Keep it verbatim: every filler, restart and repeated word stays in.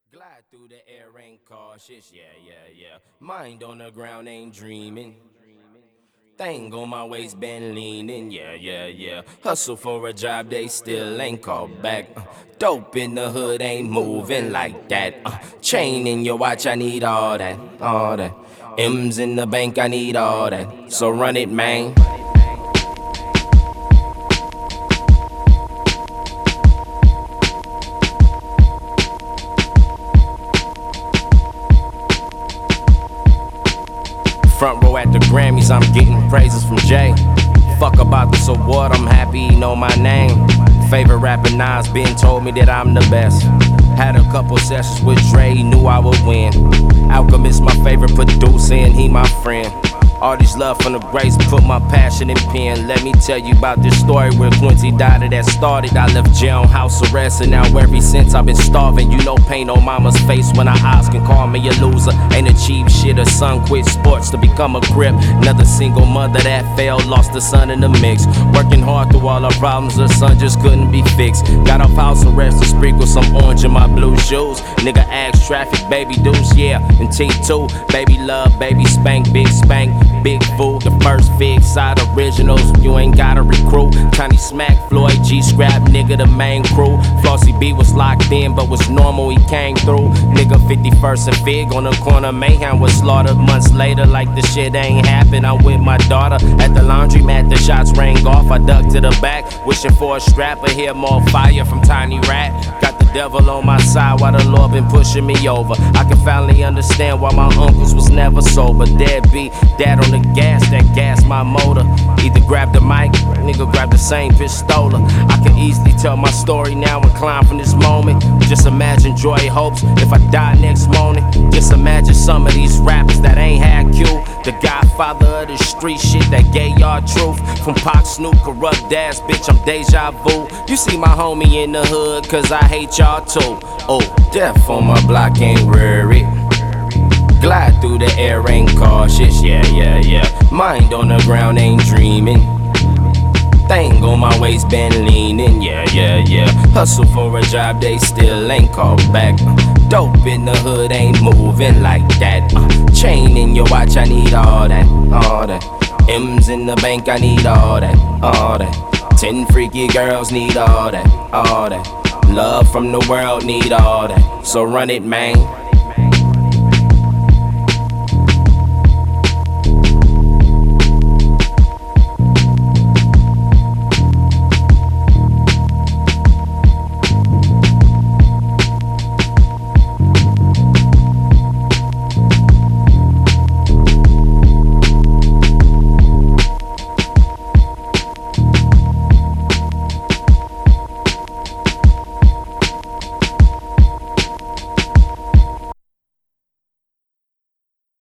Glide through the air, ain't cautious, yeah, yeah, yeah. Mind on the ground, ain't dreaming. Thing on my waist, been leaning, yeah, yeah, yeah. Hustle for a job, they still ain't called back. Uh, dope in the hood, ain't moving like that. Uh, chain in your watch, I need all that, all that. M's in the bank, I need all that. So run it, man. Front row at the Grammys, I'm getting praises from Jay. Fuck about this award, I'm happy he know my name. Favorite rapper Nas been told me that I'm the best. Had a couple sessions with Dre, he knew I would win. Alchemist my favorite producer and he my friend. All this love from the grace, put my passion in pen. Let me tell you about this story where Quincy died that started. I left jail on house arrest and now ever since I've been starving. You know pain on mama's face when I ask and call me a loser. Ain't achieved shit, a son quit sports to become a grip. Another single mother that failed, lost a son in the mix. Working hard through all her problems, her son just couldn't be fixed. Got off house arrest to sprinkle some orange in my blue shoes. Nigga asked traffic, baby deuce, yeah, and T two. Baby love, baby spank, big spank. Big Food, the first Fig Side originals. You ain't gotta recruit. Tiny Smack, Floyd G Scrap, nigga, the main crew. Flossy B was locked in, but was normal, he came through. Nigga, fifty-first and Fig on the corner. Mayhem was slaughtered months later, like the shit ain't happened. I'm with my daughter at the laundromat. The shots rang off. I ducked to the back, wishing for a strap. I hear more fire from Tiny Rat. Got the devil on my side while the Lord been pushing me over. I can finally understand why my uncles was never sober. Deadbeat, dad on the gas, that gas my motor. Either grab the mic, nigga grab the same pistola. I can easily tell my story now and climb from this moment. Just imagine joy hopes if I die next morning. Just imagine some of these rappers that ain't had Q. The godfather of the street shit that gave y'all truth. From Pac, Snoop, corrupt ass bitch, I'm deja vu. You see my homie in the hood, cause I hate y'all too. Oh, death on my block ain't worried. Glide through the air, ain't cautious, yeah, yeah, yeah. Mind on the ground, ain't dreaming. Thing on my waist, been leaning, yeah, yeah, yeah. Hustle for a job, they still ain't called back. Uh, dope in the hood, ain't moving like that. Uh, chain in your watch, I need all that, all that. M's in the bank, I need all that, all that. Ten freaky girls need all that, all that. Love from the world, need all that. So run it, man.